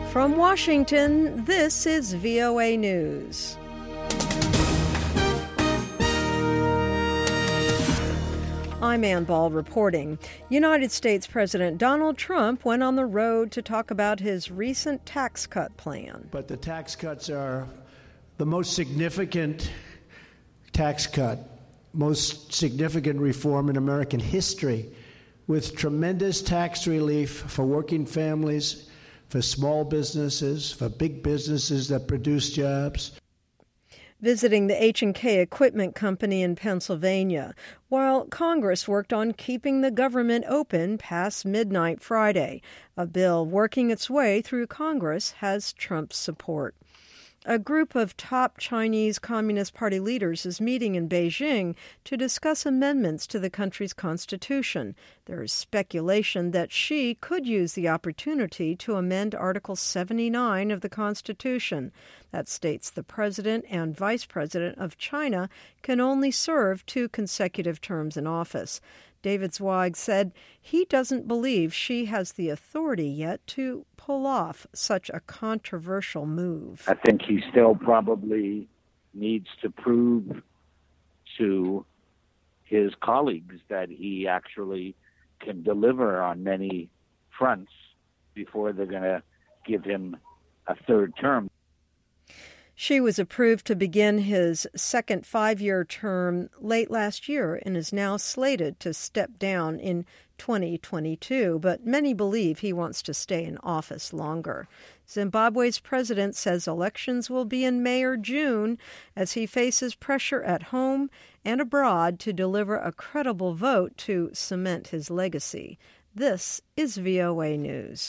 From Washington, this is VOA News. I'm Ann Ball reporting. United States President Donald Trump went on the road to talk about his recent tax cut plan. But the tax cuts are the most significant tax cut, most significant reform in American history, with tremendous tax relief for working families, for small businesses, for big businesses that produce jobs. Visiting the H&K Equipment Company in Pennsylvania, while Congress worked on keeping the government open past midnight Friday. A bill working its way through Congress has Trump's support. A group of top Chinese Communist Party leaders is meeting in Beijing to discuss amendments to the country's constitution. There is speculation that Xi could use the opportunity to amend Article 79 of the Constitution. That states the president and vice president of China can only serve 2 consecutive terms in office. David Zweig said he doesn't believe Xi has the authority yet to pull off such a controversial move. I think he still probably needs to prove to his colleagues that he actually can deliver on many fronts before they're going to give him a 3rd term. Xi was approved to begin his second 5-year term late last year and is now slated to step down in 2022, but many believe he wants to stay in office longer. Zimbabwe's president says elections will be in May or June as he faces pressure at home and abroad to deliver a credible vote to cement his legacy. This is VOA News.